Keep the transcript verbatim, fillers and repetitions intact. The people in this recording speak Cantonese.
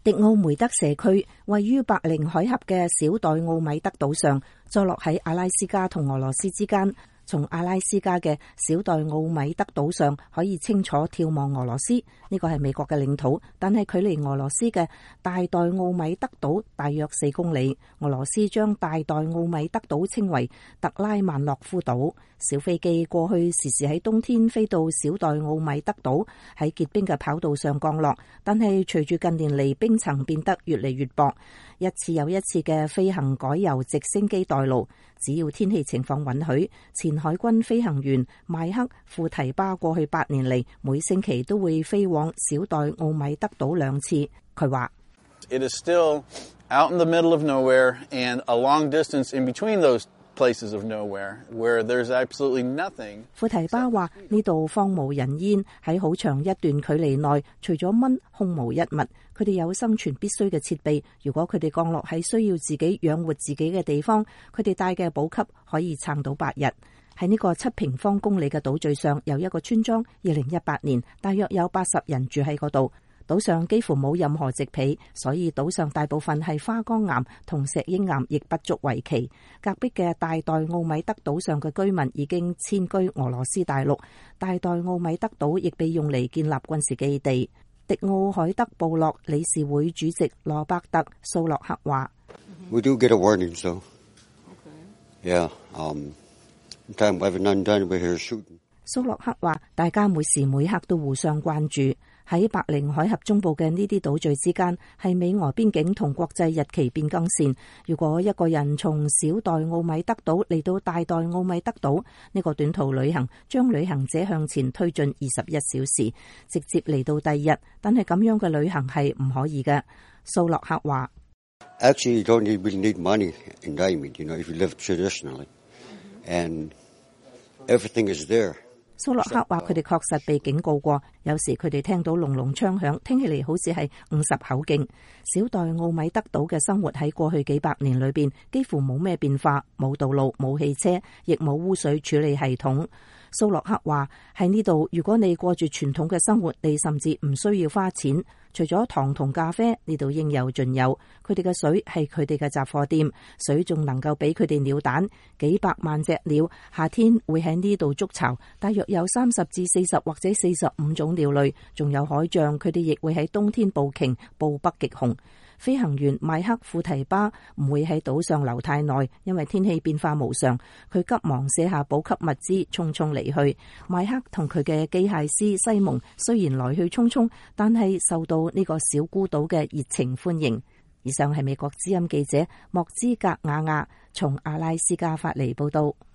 迪奧梅德社區位於白令海峽嘅小代奧米德島上，坐落喺阿拉斯加同俄羅斯之間。從阿拉斯加嘅小代奧米德島上可以清楚眺望俄羅斯，呢個係美國嘅領土，但係距離俄羅斯嘅大代奧米德島大約四公里。俄羅斯將大代奧米德島稱為特拉曼諾夫島。小飛機過去時時喺冬天飛到小代奧米德島，喺結冰嘅跑道上降落，但係隨住近年嚟冰層變得越嚟越薄，一次又一次嘅飛行改由直升機代勞。只要天氣情況允許，前海軍飛行員邁克庫提巴過去八年嚟，每星期都會飛往小代奧米德島兩次。佢話 ：It is still out in the middle of nowhere and a long distance in between those places of nowhere where there's absolutely nothing。庫提巴話：呢度荒無人煙，喺好長一段距離內，除咗蚊，空無一物。佢哋有生存必須嘅設備，如果佢哋降落喺需要自己養活自己嘅地方，佢哋帶嘅補給可以撐到八日。喺呢個七平方公里嘅島嶼上有一個村莊，二零一八年大約有八十人住喺嗰度。島上幾乎冇任何植被，所以島上大部分係花崗岩同石英岩，亦不足為奇。隔壁嘅大代奧米德島上嘅居民已經遷居俄羅斯大陸，大代奧米德島亦被用嚟建立軍事基地。迪奧海德部落理事會主席羅伯特蘇洛克話 ：We do get a warning, so yeah, um, time we have none done, we're here shooting。 蘇洛克話：大家每時每刻都互相關注。喺白令海峽中部嘅呢啲島嶼之間，係美俄邊境同國際日期變更線。如果一個人從小代奧米德島嚟到大代奧米德島，呢個短途旅行將旅行者向前推進二十一小時，直接嚟到第二日。但係咁樣嘅旅行係唔可以嘅。蘇洛克話 ：Actually, you don't really need money in Diamond, you know, if you live traditionally, and everything is there。 蘇洛克話：佢哋確實被警告過，有時佢哋聽到隆隆槍響，聽起嚟好似係五十口徑。小代奧米德島嘅生活喺過去幾百年裏邊幾乎冇咩變化，冇道路、冇汽車，亦冇污水處理系統。蘇洛克話：喺呢度，如果你過住傳統嘅生活，你甚至唔需要花錢。除咗糖同咖啡，呢度應有盡有。佢哋嘅水係佢哋嘅雜貨店，水仲能夠俾佢哋鳥蛋。幾百萬隻鳥夏天會喺呢度築巢，大約有三十至四十或者四十五種鳥類，仲有海象。佢哋亦會喺冬天捕鯨，捕北極熊。飛行員邁克庫提巴唔會喺島上留太耐，因為天氣變化無常。佢急忙卸下補給物資，匆匆離去。邁克同佢嘅機械師西蒙雖然來去匆匆，但係受到呢個小孤島嘅熱情歡迎。以上係美國之音記者莫茲格瓦亞從阿拉斯加發嚟報道。